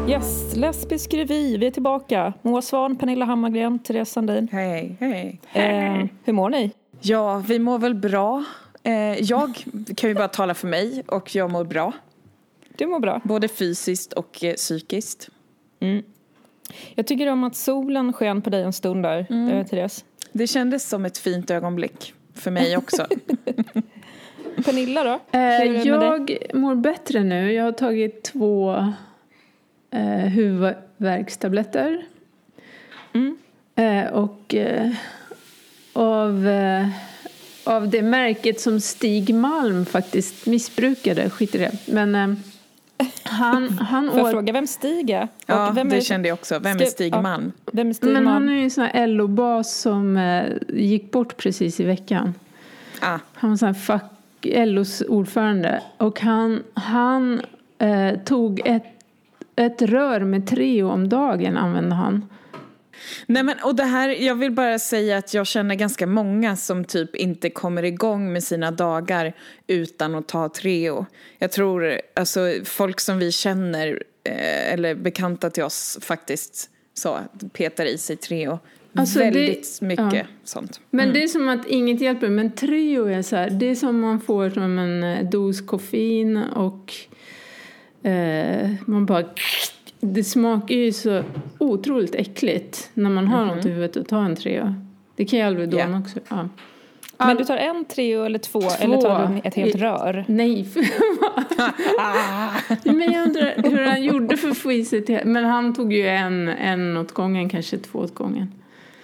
Yes, lesbisk revy. Vi är tillbaka. Moa Svahn, Pernilla Hammargren, Therese Sandin. Hej. Hur mår ni? Ja, vi mår väl bra. Jag kan ju bara tala för mig och jag mår bra. Du mår bra? Både fysiskt och psykiskt. Mm. Jag tycker om att solen sken på dig en stund där, Therese. Det kändes som ett fint ögonblick för mig också. Pernilla då? Jag mår bättre nu. Jag har tagit 2 huvudvärkstabletter. Och av det märket som Stig Malm faktiskt missbrukade, skit i det. Men han Får jag fråga vem Stig är? Ja, det kände jag också. Vem är Stig Malm? Vem är Stig Malm? Men han är ju en sån här LO-bas som gick bort precis i veckan. Han var sån här LOs ordförande. Och han tog ett rör med Treo om dagen, använde han. Nej, men och det här, jag vill bara säga att jag känner ganska många som typ inte kommer igång med sina dagar utan att ta Treo. Jag tror, alltså folk som vi känner eller bekanta till oss faktiskt så petar i sig Treo. Alltså väldigt mycket sånt. Men det är som att inget hjälper. Men Treo är så här, det är som man får som en dos koffein och man bara... Det smakar ju så otroligt äckligt när man har något i huvudet och tar en Treo. Det kan ju Alvedon också. Ja. Men du tar en Treo eller 2 eller tar du ett helt rör? Nej. Men jag undrar hur han gjorde för att få i sig till. Men han tog ju en åt gången, kanske 2 åt gången.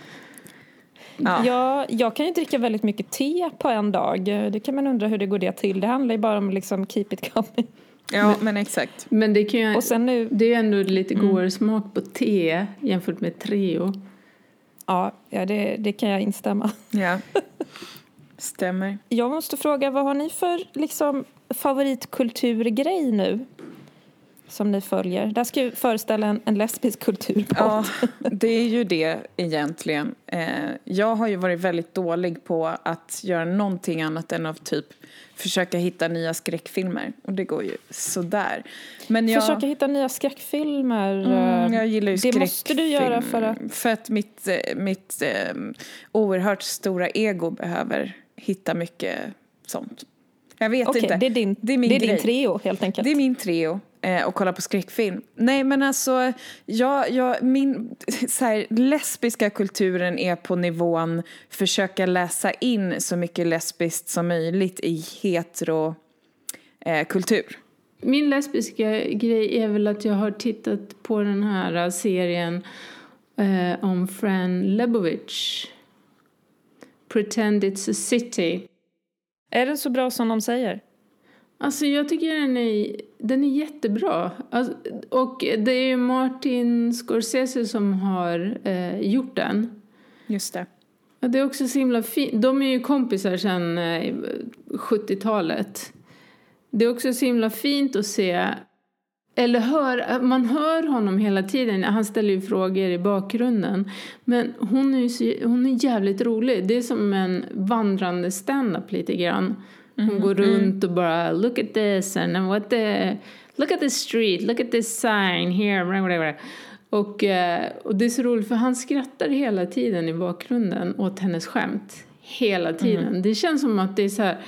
Ja, jag kan ju dricka väldigt mycket te på en dag. Det kan man undra hur det går det till. Det handlar ju bara om liksom keep it coming. Ja, men exakt. Men det kan ju, och sen nu, det är ändå lite godare smak på te jämfört med Treo. Ja, det kan jag instämma. Ja, stämmer. Jag måste fråga, vad har ni för liksom favoritkulturgrej nu? Som ni följer. Där ska ju föreställa en lesbisk kulturpodd. Ja, det är ju det egentligen. Jag har ju varit väldigt dålig på att göra någonting annat än att typ försöka hitta nya skräckfilmer. Och det går ju sådär. Men försöka hitta nya skräckfilmer. Jag gillar ju skräckfilm. Det måste du göra för att mitt oerhört stora ego behöver hitta mycket sånt. Jag vet inte. Det är din Treo helt enkelt. Det är min Treo. Och kolla på skräckfilm. Nej, men alltså min så här, lesbiska kulturen är på nivån försöka läsa in så mycket lesbiskt som möjligt i hetero kultur. Min lesbiska grej är väl att jag har tittat på den här serien om Fran Lebowitz. Pretend It's a City. Är den så bra som de säger? Alltså jag tycker den är jättebra. Alltså, och det är ju Martin Scorsese som har gjort den. Just det. Ja, det är också så himla fint. De är ju kompisar sedan 70-talet. Det är också så himla fint att se. Eller man hör honom hela tiden. Han ställer ju frågor i bakgrunden. Men hon är jävligt rolig. Det är som en vandrande stand-up lite grann. Hon går runt och bara look at this and look at the street, look at this sign here. Och det är så roligt för han skrattar hela tiden i bakgrunden åt hennes skämt. Hela tiden. Det känns som att det är så här...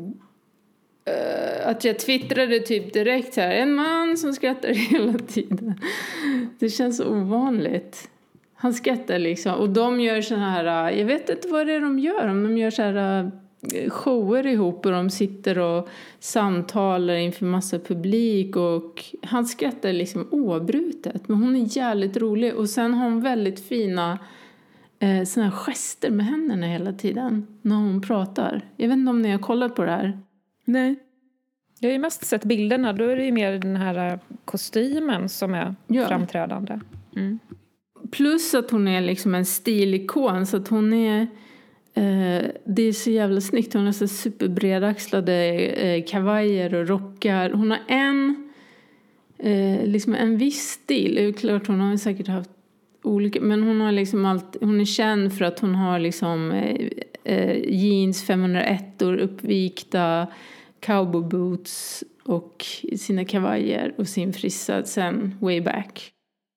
att jag twittrade typ direkt så här. En man som skrattar hela tiden. Det känns så ovanligt. Han skrattar liksom. Och de gör så här... Jag vet inte vad det är de gör. Om de gör så här... shower ihop och de sitter och samtalar inför massa publik och han skrattar liksom oavbrutet, men hon är jävligt rolig och sen har hon väldigt fina såna här gester med händerna hela tiden när hon pratar. Jag vet inte om ni har kollat på det här. Nej. Jag har ju mest sett bilderna, då är det ju mer den här kostymen som är framträdande. Plus att hon är liksom en stilikon, så att hon är det är så jävla snyggt. Hon har så superbredaxlade kavajer och rockar. Hon har liksom en viss stil. Det är klart hon har säkert haft olika, men hon har liksom hon är känd för att hon har liksom jeans 501 uppvikta, cowboy boots och sina kavajer och sin frissa sen way back.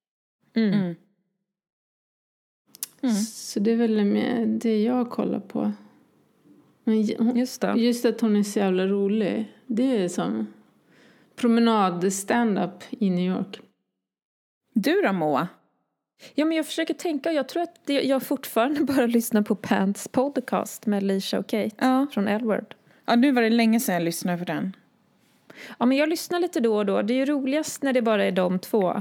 Så det är väl det jag kollar på. Men just att hon är så jävla rolig. Det är som promenad stand-up i New York. Du då, Moa? Ja, men jag försöker tänka. Jag tror att jag fortfarande bara lyssnar på Pants podcast med Alicia och Kate från Elwood. Ja, nu var det länge sedan jag lyssnade på den. Ja, men jag lyssnar lite då och då. Det är ju roligast när det bara är de två.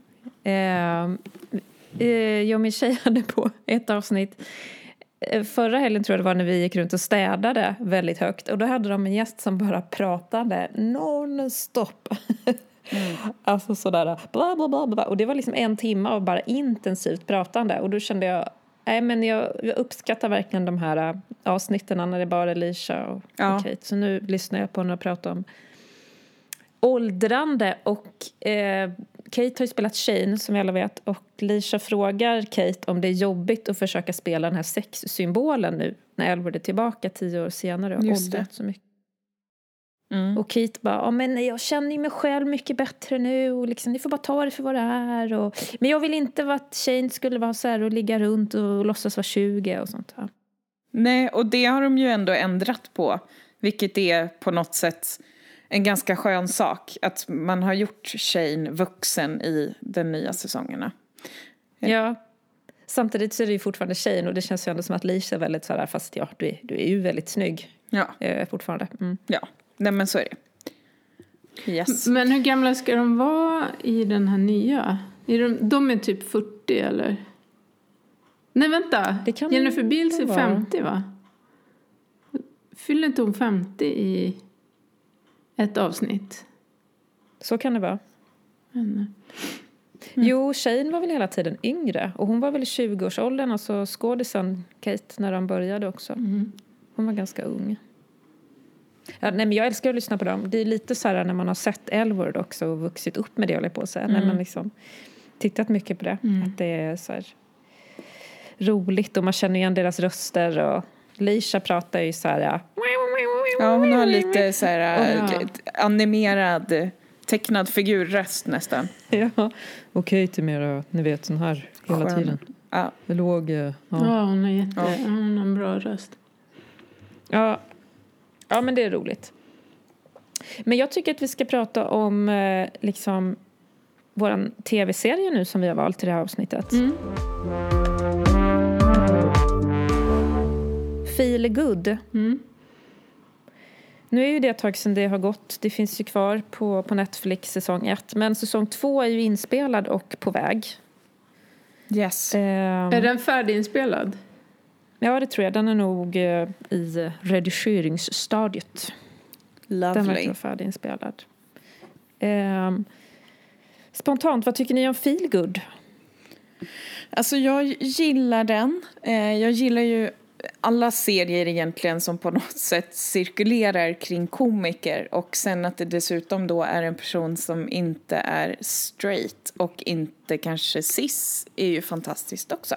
Jag och min tjej hade på ett avsnitt. Förra helgen tror jag det var när vi gick runt och städade väldigt högt. Och då hade de en gäst som bara pratade non-stop. Alltså sådär bla bla bla bla. Och det var liksom 1 timme av bara intensivt pratande. Och då kände jag, jag uppskattar verkligen de här avsnitten när det bara är Alicia och Kate. Så nu lyssnar jag på när jag pratar om åldrande. Och Kate har ju spelat Shane som vi alla vet. Och Alicia frågar Kate om det är jobbigt att försöka spela den här sexsymbolen nu. När Elwood är tillbaka 10 år senare och åldrat så mycket. Och Kate bara, men jag känner ju mig själv mycket bättre nu och liksom, ni får bara ta det för vad det är men jag vill inte att Shane skulle vara så här och ligga runt och låtsas vara 20 och sånt här. Nej, och det har de ju ändå ändrat på, vilket är på något sätt en ganska skön sak, att man har gjort Shane vuxen i den nya säsongerna. Ja, samtidigt så är det ju fortfarande Shane och det känns ju ändå som att Lisa är väldigt så här, fast du är ju väldigt snygg fortfarande. Ja. Nej, men så är det. Yes. Men hur gamla ska de vara i den här nya? De är typ 40 eller? Nej, vänta. Jennifer Beals är 50, va? Fyller inte hon 50 i ett avsnitt? Så kan det vara. Jo, Shane var väl hela tiden yngre. Och hon var väl i 20-årsåldern. Och så skådisen Kate när de började också. Hon var ganska ung. Ja, nej, men jag älskar att lyssna på dem. Det är lite så här när man har sett Elwood också och vuxit upp med det, håller på att säga. När man liksom tittat mycket på det. Att det är så här roligt och man känner igen deras röster. Och Leisha pratar ju så här. Ja, hon har lite så här animerad, tecknad figurröst nästan. Ja, och Kate är mer, ni vet, sån här hela tiden. Ja. Det låg, hon har en bra röst. Ja, men det är roligt. Men jag tycker att vi ska prata om liksom våran tv-serie nu som vi har valt i det här avsnittet. Feel Good. Nu är ju det ett tag sedan det har gått. Det finns ju kvar på Netflix säsong 1. Men säsong 2 är ju inspelad och på väg. Yes. Är den färdiginspelad? Ja, det tror jag. Den är nog i redigeringsstadiet. Lovely. Den verkar vara färdiginspelad. Spontant, vad tycker ni om Feel Good? Alltså jag gillar den. Jag gillar ju alla serier egentligen som på något sätt cirkulerar kring komiker. Och sen att det dessutom då är en person som inte är straight och inte kanske cis är ju fantastiskt också.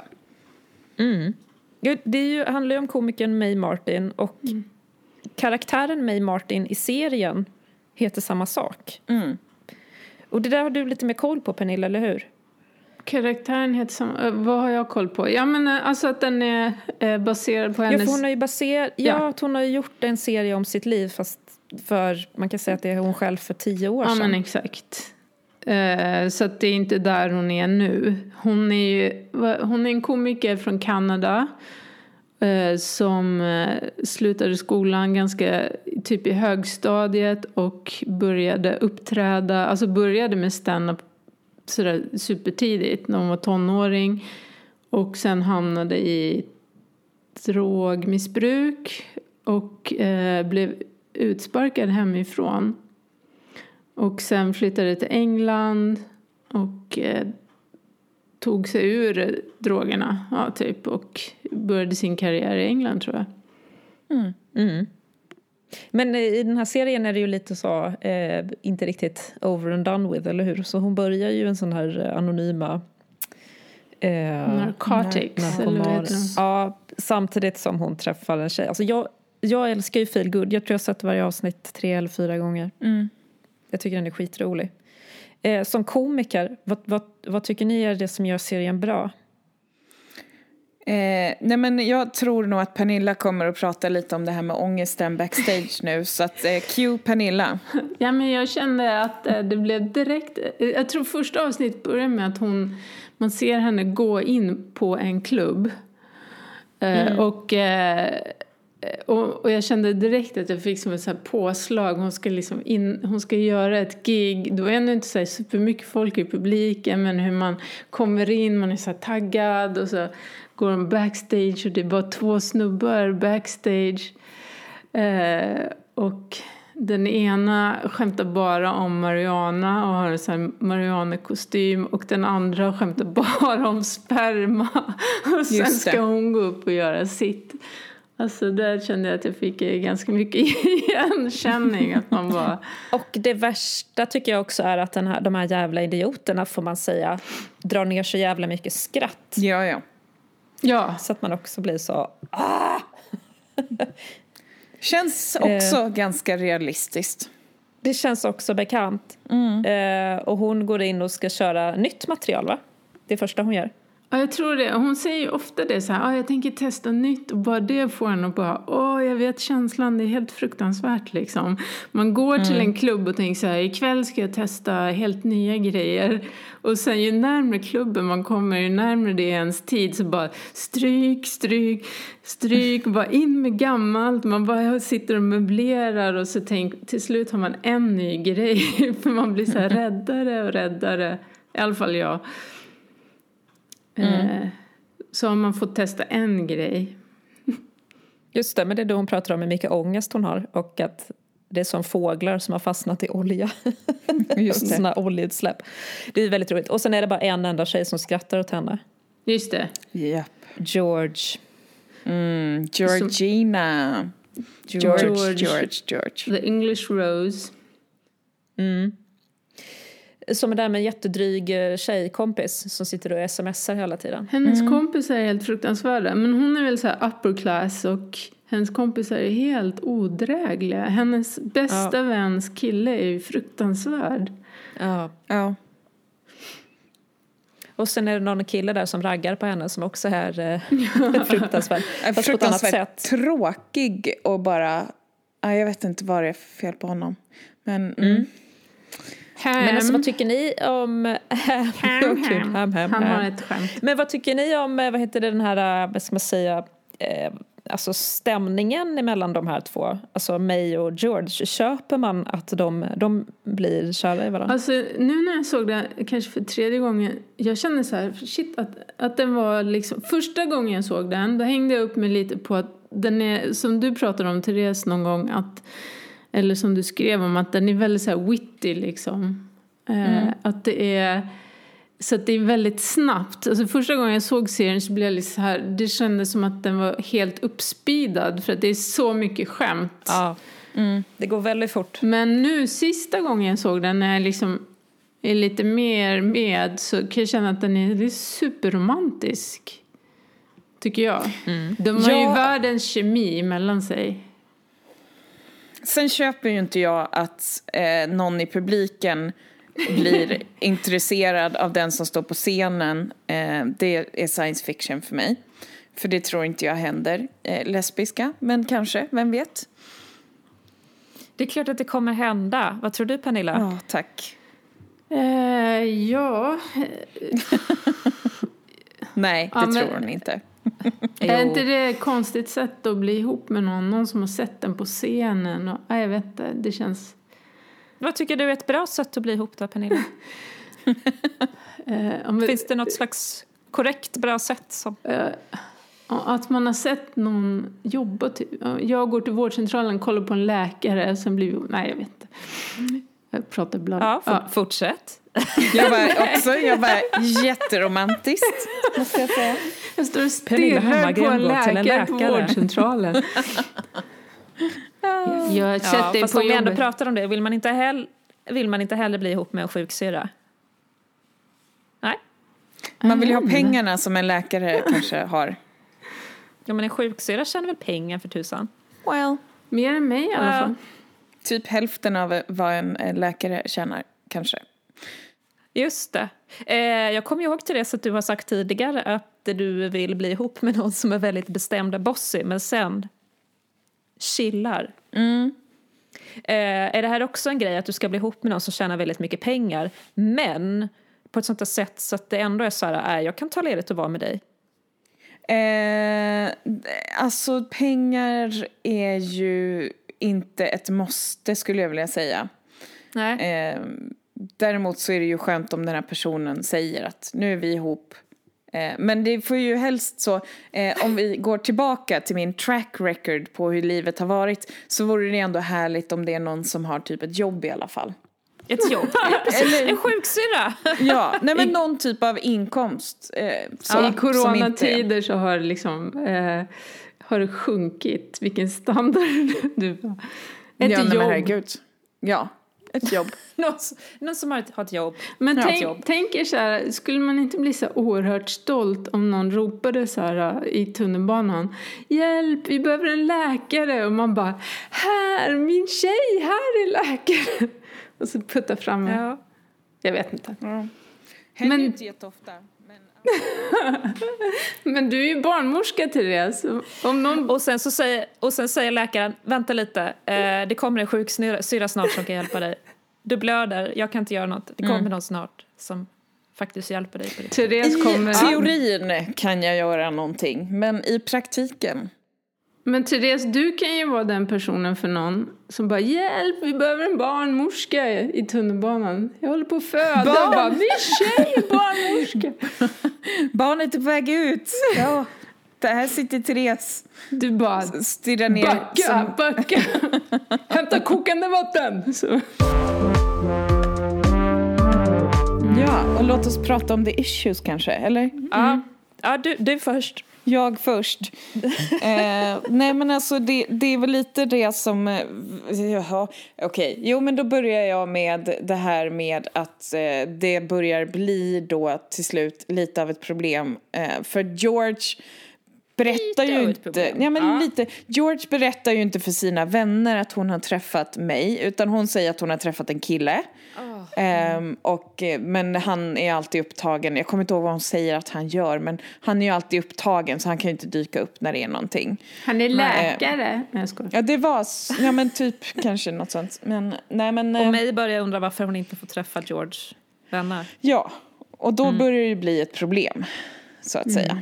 Det handlar ju om komikern Mae Martin och karaktären Mae Martin i serien heter samma sak. Och det där har du lite mer koll på, Pernilla, eller hur? Karaktären heter samma... Vad har jag koll på? Ja, men alltså att den är baserad på hennes... Ja, hon har ju gjort en serie om sitt liv, fast för, man kan säga att det är hon själv för 10 år sedan. Ja, men exakt. Så att det är inte där hon är nu. Hon är en komiker från Kanada som slutade skolan ganska typ i högstadiet och började uppträda, alltså började med stand-up sådär supertidigt när hon var tonåring och sen hamnade i drogmissbruk och blev utsparkad hemifrån. Och sen flyttade till England och tog sig ur drogerna typ, och började sin karriär i England, tror jag. Men i den här serien är det ju lite så inte riktigt over and done with, eller hur? Så hon börjar ju en sån här anonyma narcotics eller vad heter det? Ja, samtidigt som hon träffar en tjej. Alltså jag älskar ju Feel Good. Jag tror jag har sett varje avsnitt 3 eller 4 gånger. Jag tycker den är skitrolig. Som komiker, vad tycker ni är det som gör serien bra? Nej, men jag tror nog att Pernilla kommer att prata lite om det här med ångesten backstage nu. Så att cue Pernilla. Ja, men jag kände att det blev direkt... Jag tror första avsnitt börjar med att man ser henne gå in på en klubb. Och jag kände direkt att jag fick som ett så här påslag. Hon ska göra ett gig. Då är ändå inte så här supermycket folk i publiken. Men hur man kommer in, man är så här taggad. Och så går de backstage och det är bara 2 snubbar backstage. Och den ena skämtar bara om marijuana och har en sån här marijuana-kostym. Och den andra skämtar bara om sperma. Och sen ska hon gå upp och göra sitt. Alltså där kände jag att jag fick ganska mycket igenkänning. Att man bara... Och det värsta tycker jag också är att de här jävla idioterna, får man säga, drar ner så jävla mycket skratt. Ja. Så att man också blir så... Känns också ganska realistiskt. Det känns också bekant. Och hon går in och ska köra nytt material, va? Det är första hon gör. Ja, jag tror det. Hon säger ju ofta det så här, jag tänker testa nytt. Och bara det får henne och bara, jag vet känslan, det är helt fruktansvärt liksom. Man går till en klubb och tänker så här, ikväll ska jag testa helt nya grejer. Och sen ju närmare klubben man kommer, ju närmare det är ens tid, så bara stryk, bara in med gammalt. Man bara sitter och möblerar och så till slut har man en ny grej. För man blir så här räddare och räddare. I alla fall jag. Så har man fått testa en grej. Just det, men det är då hon pratar om hur mycket ångest hon har. Och att det är som fåglar som har fastnat i olja. Just det. Såna oljeutsläpp. Det är väldigt roligt. Och sen är det bara en enda tjej som skrattar åt henne. Just det. Yep. George. Georgina. George. The English Rose. Som är där med en jättedryg tjejkompis som sitter och smsar hela tiden. Hennes kompisar är helt fruktansvärda. Men hon är väl så här upper class och hennes kompisar är helt odrägliga. Hennes bästa väns kille är ju fruktansvärd. Ja. Och sen är det någon kille där som raggar på henne som också är fruktansvärd. Fast på ett annat sätt. Tråkig och bara... jag vet inte vad det är för fel på honom. Men... Men alltså, vad tycker ni om Han har ett skämt. Men vad tycker ni om, vad heter det, den här, vad ska man säga, alltså stämningen mellan de här två, alltså May och George? Köper man att de blir kära i varandra? Alltså nu när jag såg det kanske för 3:e gången, jag kände så här, shit, att den var liksom, första gången jag såg den, då hängde jag upp mig lite på att den är, som du pratade om Therese någon gång, att, eller som du skrev om, att den är väldigt så här witty liksom. Att det är, så att det är väldigt snabbt. Alltså första gången jag såg serien så blev jag lite så här, det kändes som att den var helt uppspeedad för att det är så mycket skämt. Ja. Det går väldigt fort. Men nu sista gången jag såg den, när jag liksom är lite mer med, så kan jag känna att den är superromantisk, tycker jag. De har ju världens kemi mellan sig. Sen köper ju inte jag att någon i publiken blir intresserad av den som står på scenen. Det är science fiction för mig. För det tror inte jag händer. Lesbiska, men kanske, vem vet? Det är klart att det kommer hända. Vad tror du, Pernilla? Ja, tack. Ja. Nej, det tror hon inte. Är inte det ett konstigt sätt att bli ihop med någon som har sett den på scenen? Och, jag vet inte, det känns... Vad tycker du är ett bra sätt att bli ihop då, Pernilla? Finns det något slags korrekt bra sätt? Som... att man har sett någon jobba. Jag går till vårdcentralen, kollar på en läkare, sen blir vi... Nej, jag vet inte. Jag pratar ibland. Fortsätt. Jag var jätteromantiskt, måste jag säga. Jag står och stirrar på en läkare på vårdcentralen. Jag sätter fast på om vi ändå pratar om det, vill man inte heller bli ihop med en sjuksyra? Nej. Man vill ju ha pengarna som en läkare kanske har. Ja, men en sjuksyra tjänar väl pengar för tusan? Well, mer än mig i alla fall. Typ hälften av vad en läkare tjänar, kanske. Just det. Jag kommer ihåg till det så att du har sagt tidigare att du vill bli ihop med någon som är väldigt bestämd och bossig, men sen chillar. Är det här också en grej att du ska bli ihop med någon som tjänar väldigt mycket pengar, men på ett sånt här sätt så att det ändå är så här, jag kan ta ledigt och vara med dig? Alltså pengar är ju inte ett måste, skulle jag vilja säga. Nej. Däremot så är det ju skönt om den här personen säger att nu är vi ihop. Men det får ju helst så, om vi går tillbaka till min track record på hur livet har varit, så vore det ändå härligt om det är någon som har typ ett jobb i alla fall. Ett jobb? Eller en sjuksyra? Ja, nej men någon typ av inkomst. I coronatider så har liksom har det sjunkit vilken standard du har. Ett jobb. Men herregud. Ja, ett jobb. någon som har ett jobb. Men tänk er så här, skulle man inte bli så oerhört stolt om någon ropade så här i tunnelbanan: hjälp, vi behöver en läkare. Och man bara, här, min tjej, här är läkare. Och så putta fram mig. Ja. Jag vet inte. Ja. Händer inte jätteofta. Men du är ju barnmorska, Therese. Och sen säger läkaren: vänta lite, det kommer en sjuksyra snart som kan hjälpa dig. Du blöder, jag kan inte göra något. Det kommer någon snart som faktiskt hjälper dig på det. Therese kommer... I teorin kan jag göra någonting, men i praktiken... Men Therese, du kan ju vara den personen för någon som bara, hjälp, vi behöver en barnmorska i tunnelbanan. Jag håller på att föda. Bara, min tjej är barnmorska. Barnet är på väg ut. Ja. Där sitter Therese. Du bara, stirrar ner. Backa. Hämta kokande vatten. Så. Ja, och låt oss prata om the issues kanske, eller? Ja, du först. Jag först. Nej men alltså det är väl lite det som... Okej. Jo men då börjar jag med det här med att det börjar bli då till slut lite av ett problem. För George berättar ju inte... Ja, men lite. George berättar ju inte för sina vänner att hon har träffat mig. Utan hon säger att hon har träffat en kille. Men han är alltid upptagen. Jag kommer inte ihåg vad hon säger att han gör, men han är ju alltid upptagen så han kan ju inte dyka upp när det är någonting. Han är läkare. Ja, det var men typ kanske något sånt. Men och mig börjar undra varför hon inte får träffa George vänner. Ja, och då börjar det ju bli ett problem så att säga.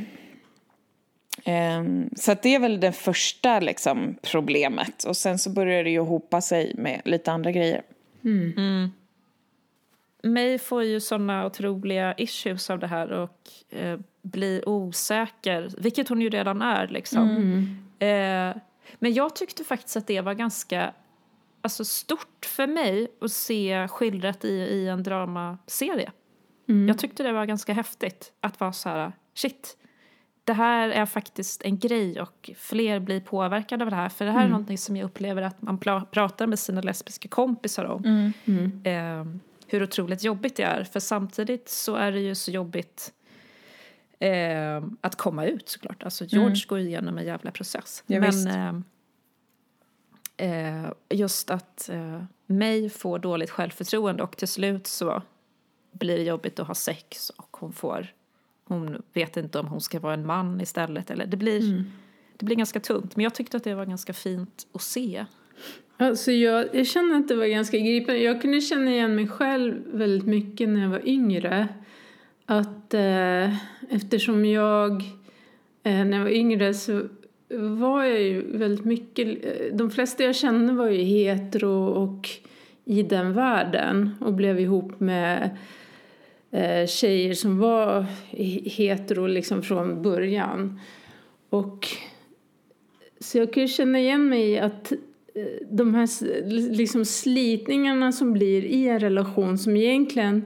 Så att det är väl det första liksom problemet, och sen så börjar det ju hopa sig med lite andra grejer. May får ju såna otroliga issues av det här och blir osäker, vilket hon ju redan är liksom. Men jag tyckte faktiskt att det var ganska stort för mig att se skildrat i en dramaserie. Jag tyckte det var ganska häftigt att vara så här, shit, det här är faktiskt en grej och fler blir påverkade av det här. För det här är någonting som jag upplever att man pratar med sina lesbiska kompisar om. Hur otroligt jobbigt det är. För samtidigt så är det ju så jobbigt att komma ut såklart. Alltså George går igenom en jävla process. Ja, men just att May får dåligt självförtroende och till slut så blir det jobbigt att ha sex och hon vet inte om hon ska vara en man istället. Eller det blir ganska tungt. Men jag tyckte att det var ganska fint att se. Alltså jag känner att det var ganska gripande. Jag kunde känna igen mig själv väldigt mycket när jag var yngre. Att eftersom när jag var yngre så var jag ju väldigt mycket... De flesta jag kände var ju hetero och i den världen. Och blev ihop med tjejer som var hetero liksom från början. Och så jag kunde känna igen mig i att de här liksom slitningarna som blir i en relation som egentligen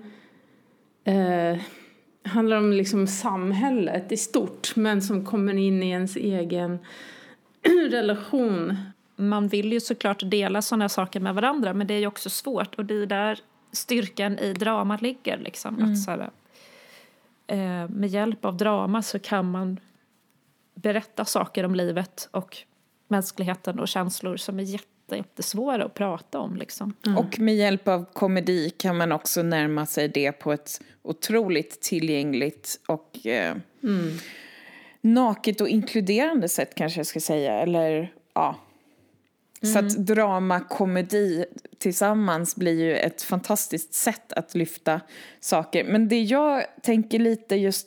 handlar om liksom samhället i stort, men som kommer in i ens egen relation. Man vill ju såklart dela sådana saker med varandra, men det är ju också svårt, och det är där styrkan i drama ligger liksom. Att så här, med hjälp av drama så kan man berätta saker om livet och mänskligheten och känslor som är jättesvåra att prata om liksom. Och med hjälp av komedi kan man också närma sig det på ett otroligt tillgängligt och naket och inkluderande sätt, kanske jag ska säga. Eller ja. Så att drama, komedi tillsammans blir ju ett fantastiskt sätt att lyfta saker. Men det jag tänker lite just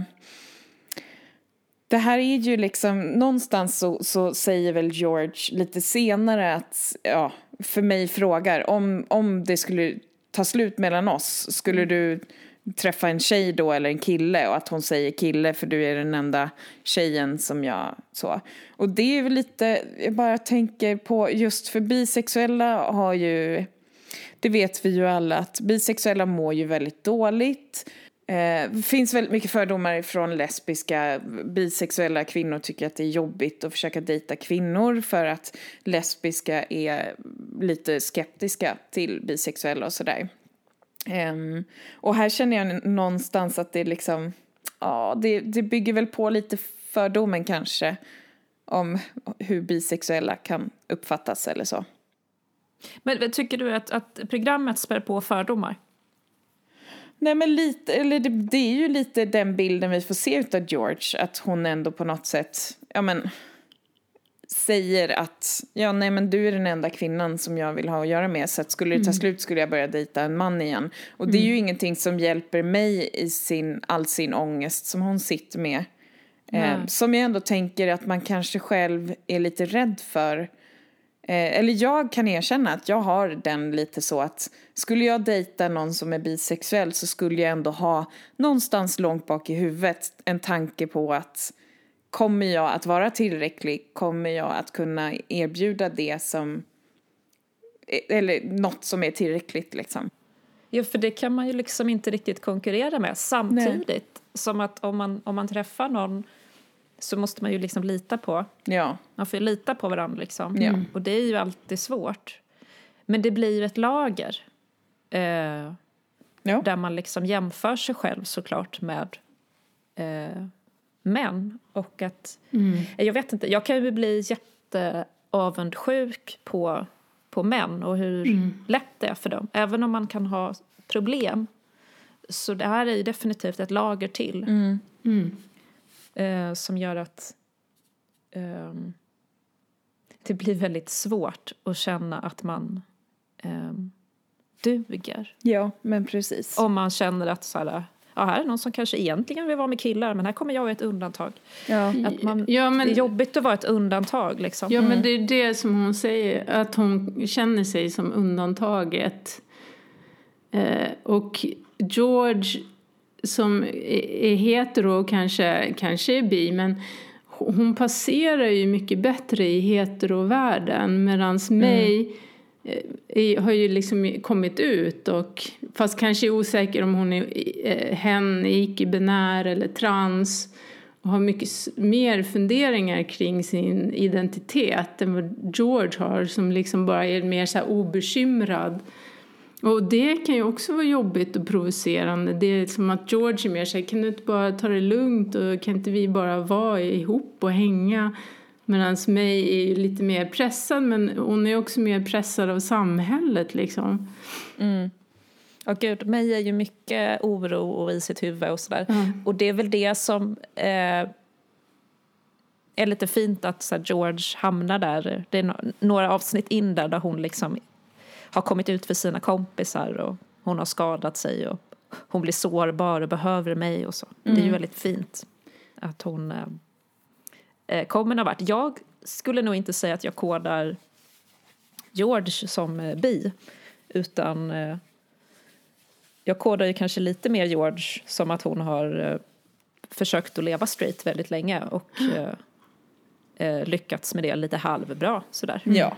det här är ju liksom, någonstans så säger väl George lite senare att, ja, för mig frågar, om det skulle ta slut mellan oss, skulle du träffa en tjej då eller en kille? Och att hon säger kille för du är den enda tjejen som jag så. Och det är väl lite, jag bara tänker på, just för bisexuella har ju, det vet vi ju alla, att bisexuella mår ju väldigt dåligt. Det finns väldigt mycket fördomar från lesbiska. Bisexuella kvinnor tycker att det är jobbigt att försöka dejta kvinnor för att lesbiska är lite skeptiska till bisexuella och sådär. Och här känner jag någonstans att det liksom, ja, det bygger väl på lite fördomen kanske om hur bisexuella kan uppfattas eller så. Men tycker du att programmet spär på fördomar? Nej, men lite, eller det är ju lite den bilden vi får se utav George, att hon ändå på något sätt, ja men, säger att, ja nej men du är den enda kvinnan som jag vill ha att göra med, så att skulle det ta slut skulle jag börja dejta en man igen. Och det är ju ingenting som hjälper mig i all sin ångest som hon sitter med. Som jag ändå tänker att man kanske själv är lite rädd för. Eller jag kan erkänna att jag har den lite så att skulle jag dejta någon som är bisexuell så skulle jag ändå ha någonstans långt bak i huvudet en tanke på att kommer jag att vara tillräcklig? Kommer jag att kunna erbjuda det som, eller något som är tillräckligt liksom? Ja, för det kan man ju liksom inte riktigt konkurrera med samtidigt. Nej. Som att om man träffar någon så måste man ju liksom lita på. Ja. Man får ju lita på varandra liksom. Ja. Och det är ju alltid svårt. Men det blir ju ett lager. Där man liksom jämför sig själv såklart med män. Och att, jag vet inte, jag kan ju bli jätteavundsjuk på män och hur lätt det är för dem. Även om man kan ha problem. Så det här är ju definitivt ett lager till. Som gör att det blir väldigt svårt att känna att man duger. Ja, men precis. Om man känner att så här, ja, här är någon som kanske egentligen vill vara med killar, men här kommer jag ett undantag. Ja. Att det är jobbigt att vara ett undantag liksom. Ja, men det är det som hon säger, att hon känner sig som undantaget. Och George som är hetero kanske är bi, men hon passerar ju mycket bättre i heterovärlden, medans mig har ju liksom kommit ut, och fast kanske är osäker om hon är hen, icke-binär eller trans, och har mycket mer funderingar kring sin identitet än vad George har, som liksom bara är mer så här obekymrad. Och det kan ju också vara jobbigt och provocerande. Det är som att George är mer så här, kan du inte bara ta det lugnt och kan inte vi bara vara ihop och hänga? Medan mig är ju lite mer pressad, men hon är också mer pressad av samhället liksom. Och gud, mig är ju mycket oro och i sitt huvud och sådär. Och det är väl det som är lite fint att så här, George hamnar där. Det är några avsnitt in där hon liksom har kommit ut för sina kompisar och hon har skadat sig och hon blir sårbar och behöver mig och så. Det är ju väldigt fint att hon kommer någon vart. Jag skulle nog inte säga att jag kodar George som bi, utan jag kodar ju kanske lite mer George som att hon har försökt att leva straight väldigt länge och lyckats med det lite halvbra sådär. Ja.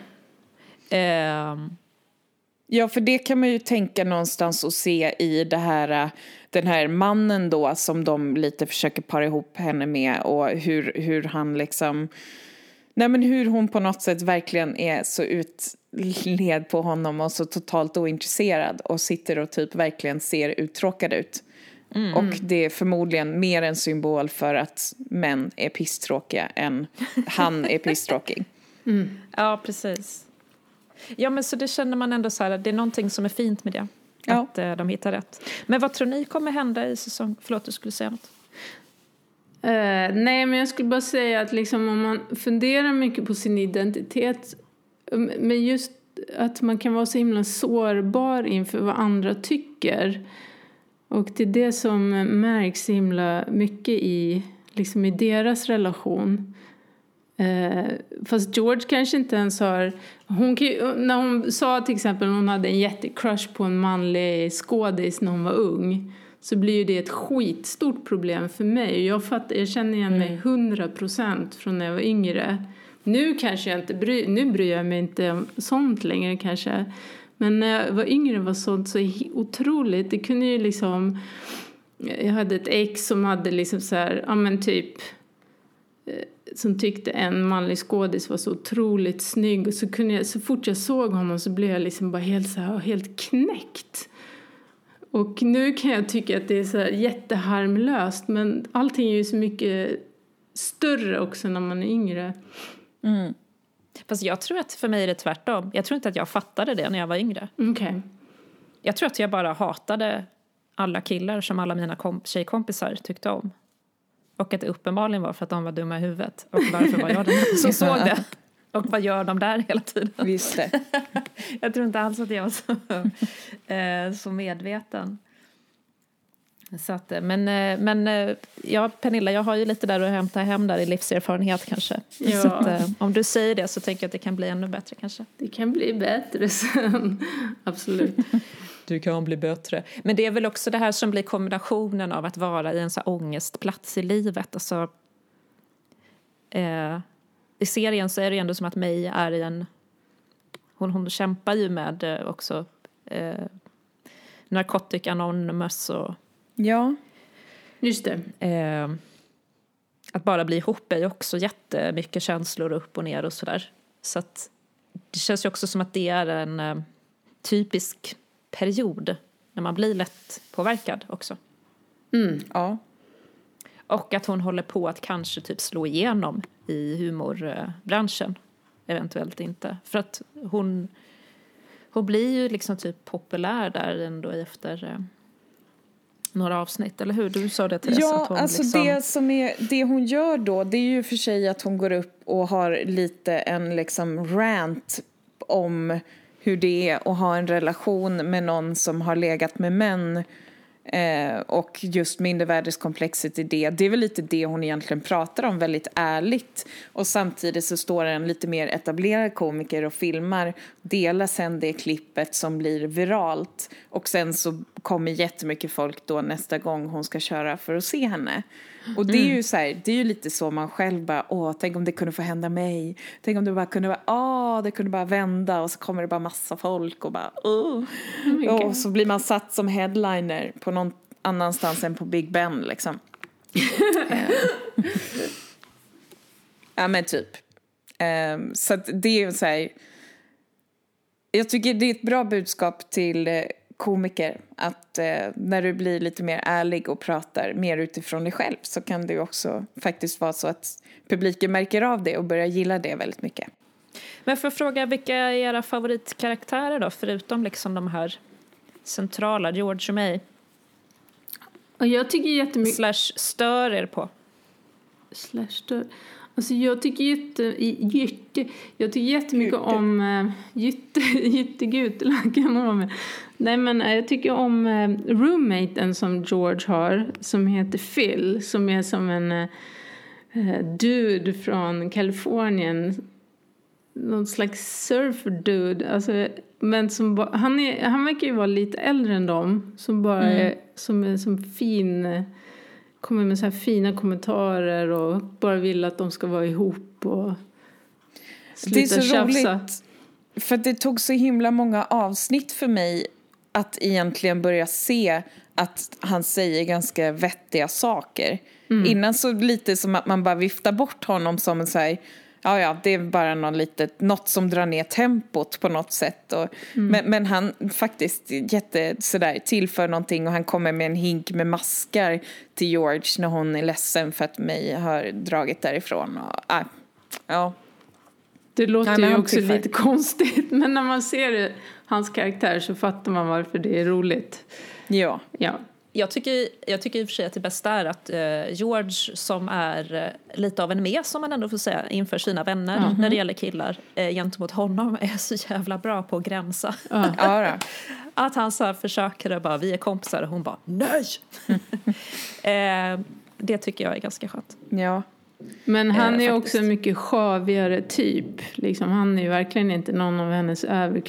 Ja, för det kan man ju tänka någonstans och se i det här, den här mannen då som de lite försöker para ihop henne med, och hur han liksom, nej men hur hon på något sätt verkligen är så utled på honom och så totalt ointresserad och sitter och typ verkligen ser uttråkad ut. Och det är förmodligen mer en symbol för att män är pisstråkiga än han är pisstråkig. Ja, precis. Ja, men så det känner man ändå så här, det är någonting som är fint med det. Ja. Att de hittar rätt. Men vad tror ni kommer hända i säsong? Förlåt, du skulle säga något. Nej, men jag skulle bara säga att liksom, om man funderar mycket på sin identitet, men just att man kan vara så himla sårbar inför vad andra tycker. Och det är det som märks så himla mycket i, liksom i deras relation. Fast George kanske inte ens har... när hon sa till exempel att hon hade en jättecrush på en manlig skådis när hon var ung, så blir ju det ett skitstort problem för mig. Jag känner igen mig 100% från när jag var yngre. Nu kanske jag inte bryr jag mig inte om sånt längre kanske. Men när jag var yngre var sånt så otroligt. Det kunde ju liksom... Jag hade ett ex som hade liksom så här, ja men typ... som tyckte en manlig skådis var så otroligt snygg. Och så fort jag såg honom så blev jag liksom bara helt knäckt. Och nu kan jag tycka att det är så här jätteharmlöst. Men allting är ju så mycket större också när man är yngre. Mm. Fast jag tror att för mig är det tvärtom. Jag tror inte att jag fattade det när jag var yngre. Okay. Jag tror att jag bara hatade alla killar som alla mina tjejkompisar tyckte om. Och att det uppenbarligen var för att de var dumma i huvudet. Och varför var jag den som såg det? Och vad gör de där hela tiden? Visst det. Jag tror inte alls att jag var så medveten. Så att, men ja, Pernilla, jag har ju lite där att hämta hem där i livserfarenhet kanske. Ja. Så att, om du säger det så tänker jag att det kan bli ännu bättre kanske. Det kan bli bättre sen. Absolut. Du kan bli bättre. Men det är väl också det här som blir kombinationen av att vara i en så ångestplats i livet. Alltså, i serien så är det ändå som att May är i en... Hon kämpar ju med också Narcotic Anonymous och... Ja, just det. Att bara bli ihop är ju också jättemycket känslor upp och ner och sådär. Så att det känns ju också som att det är en typisk period när man blir lätt påverkad också. Mm, ja. Och att hon håller på att kanske typ slå igenom i humorbranschen. Eventuellt inte. För att hon blir ju liksom typ populär där ändå efter några avsnitt, eller hur? Du sa det till Ja, att hon alltså liksom... det hon gör då, det är ju för sig att hon går upp och har lite en liksom rant om hur det är att ha en relation med någon som har legat med män och just mindervärdeskomplexet i det. Det är väl lite det hon egentligen pratar om väldigt ärligt. Och samtidigt så står en lite mer etablerad komiker och filmar. Delar sen det klippet som blir viralt. Och sen så kommer jättemycket folk då nästa gång hon ska köra för att se henne. Och det är ju så här, det är ju lite så man själv bara, tänk om det kunde få hända mig. Tänk om det bara kunde vara, det kunde bara vända och så kommer det bara massa folk och bara, och så blir man satt som headliner på någon annanstans än på Big Ben liksom. Ja men typ. Så att det är ju så här, jag tycker det är ett bra budskap till komiker att när du blir lite mer ärlig och pratar mer utifrån dig själv så kan det ju också faktiskt vara så att publiken märker av det och börjar gilla det väldigt mycket. Men för att fråga, vilka är era favoritkaraktärer då, förutom liksom de här centrala, George och May? Och jag tycker jättemycket... / stör er på? / Alltså jag tycker jättemycket om Gyttegud. Nej men jag tycker om roommaten som George har som heter Phil, som är som en dude från Kalifornien, någon slags surfer dude, alltså, men som han verkar ju vara lite äldre än dem, som bara är som fin, kommer med så här fina kommentarer och bara vill att de ska vara ihop och sluta tjafsa. Det är så roligt, för det tog så himla många avsnitt för mig att egentligen börja se att han säger ganska vettiga saker. Innan så lite som att man bara viftar bort honom som en så här, ja, det är bara något som drar ner tempot på något sätt. Och, men han faktiskt sådär tillför någonting och han kommer med en hink med maskar till George när hon är ledsen för att May har dragit därifrån. Och, ja. Det låter ju också Antifa. lite konstigt, men när man ser hans karaktär så fattar man varför det är roligt. Ja. Ja. Jag tycker i och för sig att det bästa är att George, som är lite av en mes, som man ändå får säga, inför sina vänner när det gäller killar gentemot honom, är så jävla bra på att gränsa. Ja då. Att han så här försöker att bara, vi är kompisar, och hon bara, nej! Det tycker jag är ganska skönt. Ja. Men han är faktiskt. också en mycket sjavigare typ. Liksom, han är ju verkligen inte någon av hennes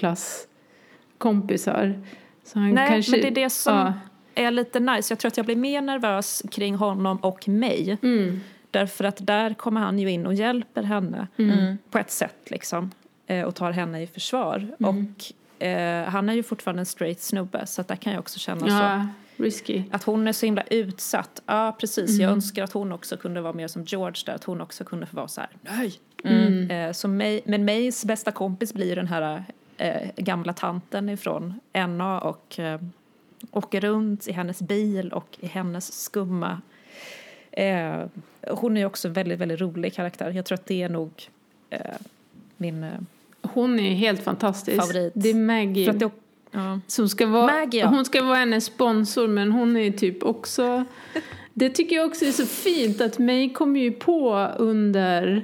överklasskompisar. Så han Nej, kanske, men det är det som är lite nice. Jag tror att jag blir mer nervös kring honom och mig. Därför att där kommer han ju in och hjälper henne på ett sätt liksom. Och tar henne i försvar. Och han är ju fortfarande en straight snubbe, så att där kan jag också känna så. Risky. Att hon är så himla utsatt. Ja, precis. Jag önskar att hon också kunde vara mer som George där. Att hon också kunde få vara så här, nej. Så men Mays bästa kompis blir den här gamla tanten ifrån NA och åker runt i hennes bil och i hennes skumma. Hon är också en väldigt, väldigt rolig karaktär. Jag tror att det är nog min Hon är helt fantastisk. favorit. Det är Maggie. För att det, Som ska vara, Maggie, ja. Hon ska vara hennes sponsor, men hon är typ också... Det tycker jag också är så fint, att May kommer ju på under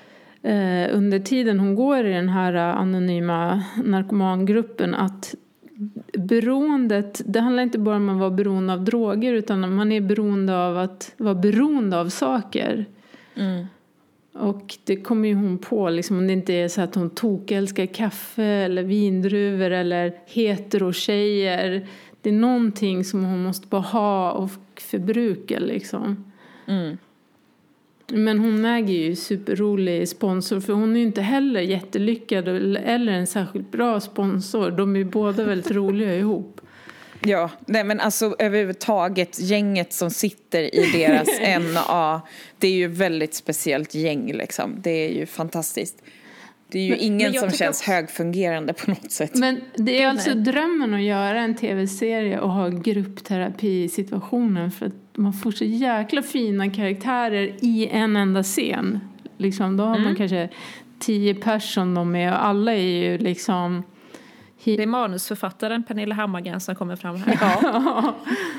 tiden hon går i den här anonyma narkomangruppen, att beroendet, det handlar inte bara om att vara beroende av droger, utan man är beroende av att vara beroende av saker. Och det kommer ju hon på, liksom, om det inte är så att hon älskar kaffe eller vindruvor eller hetero-tjejer. Det är någonting som hon måste bara ha och förbruka liksom. Men hon Maggie är ju superrolig sponsor, för hon är ju inte heller jättelyckad eller en särskilt bra sponsor. De är båda väldigt roliga ihop. Ja, nej, men alltså överhuvudtaget gänget som sitter i deras NA, det är ju väldigt speciellt gäng liksom. Det är ju fantastiskt. Det är ju ingen som känns högfungerande på något sätt. Men det är alltså drömmen att göra en tv-serie och ha gruppterapi i situationen, för att man får så jäkla fina karaktärer i en enda scen. Liksom, då har man kanske 10 personer de är, och alla är ju liksom... det är manusförfattaren Pernilla Hammargren som kommer fram här. Ja.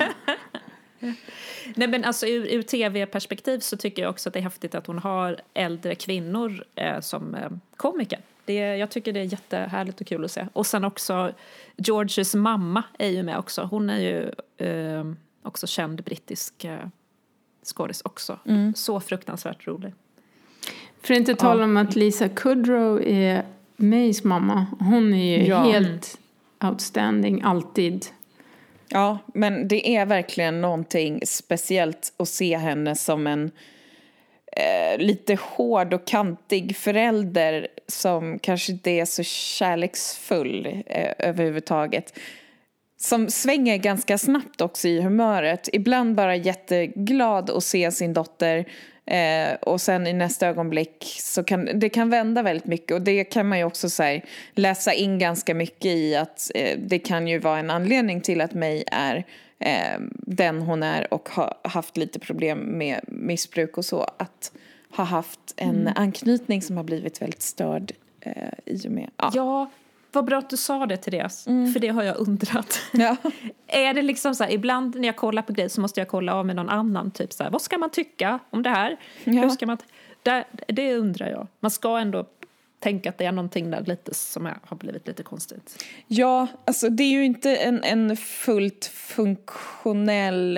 Nej, men alltså ur tv-perspektiv så tycker jag också att det är häftigt att hon har äldre kvinnor som komiker. Jag tycker det är jättehärligt och kul att se. Och sen också Georges mamma är ju med också. Hon är ju också känd brittisk skådis också. Så fruktansvärt rolig. För att inte tala om att Lisa Kudrow är Mays mamma. Hon är ju helt outstanding, alltid. Ja, men det är verkligen någonting speciellt att se henne som en lite hård och kantig förälder som kanske inte är så kärleksfull överhuvudtaget. Som svänger ganska snabbt också i humöret. Ibland bara jätteglad att se sin dotter. Och sen i nästa ögonblick så kan vända väldigt mycket. Och det kan man ju också så här, läsa in ganska mycket i att det kan ju vara en anledning till att May är den hon är och har haft lite problem med missbruk och så. Att ha haft en anknytning som har blivit väldigt störd i och med. Ja, vad bra att du sa det, Therese. För det har jag undrat. Ja. Är det liksom så här, ibland när jag kollar på grejer så måste jag kolla av med någon annan. Typ så här, vad ska man tycka om det här? Ja. Hur ska man... Det undrar jag. Man ska ändå tänka att det är någonting där lite som har blivit lite konstigt. Ja, alltså det är ju inte en fullt funktionell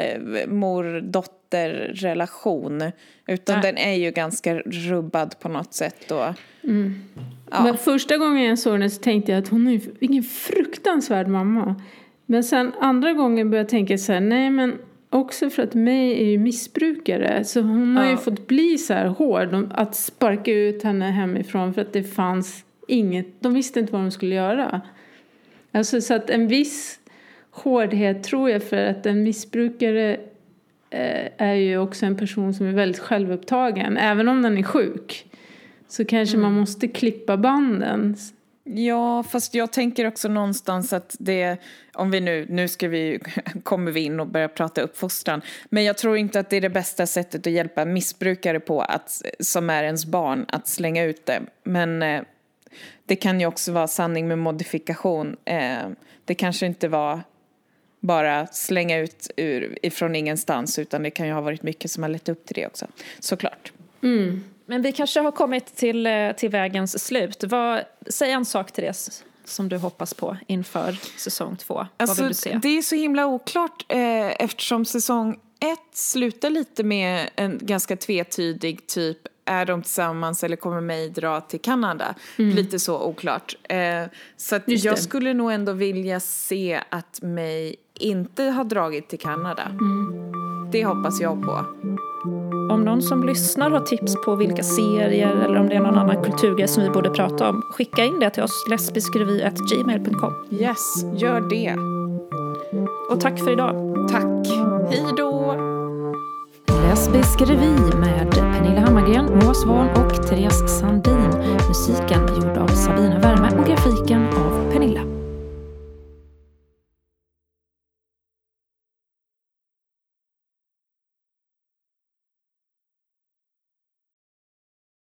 mor-dotter-relation. Utan den är ju ganska rubbad på något sätt. Och, Men första gången jag såg henne så tänkte jag att hon är ingen fruktansvärd mamma. Men sen andra gången började jag tänka så här, nej men också för att May är ju missbrukare. Så hon har ju fått bli så här hård att sparka ut henne hemifrån för att det fanns inget, de visste inte vad de skulle göra. Alltså så att en viss hårdhet tror jag, för att en missbrukare är ju också en person som är väldigt självupptagen. Även om den är sjuk så kanske man måste klippa banden. ja, fast jag tänker också någonstans att det, om vi nu kommer vi in och börja prata uppfostran. Men jag tror inte att det är det bästa sättet att hjälpa missbrukare på, som är ens barn, att slänga ut det. Men det kan ju också vara sanning med modifikation. Det kanske inte var bara slänga ut ifrån ingenstans, utan det kan ju ha varit mycket som har lett upp till det också, såklart. Men vi kanske har kommit till vägens slut. Säg en sak, Therese, som du hoppas på inför säsong 2. Vad vill du se? Det är så himla oklart eftersom säsong 1 slutar lite med en ganska tvetydig typ, är de tillsammans eller kommer May dra till Kanada? Lite så oklart. Så att jag skulle nog ändå vilja se att May inte har dragit till Kanada. Det hoppas jag på. Om någon som lyssnar har tips på vilka serier eller om det är någon annan kulturgrej som vi borde prata om, skicka in det till oss, lesbiskrevy@gmail.com. Yes, gör det. Och tack för idag. Tack. Hej då. Lesbisk revy med Pernilla Hammargren, Moa Svahn och Therese Sandin. Musiken gjord av Sabina Värme och grafiken av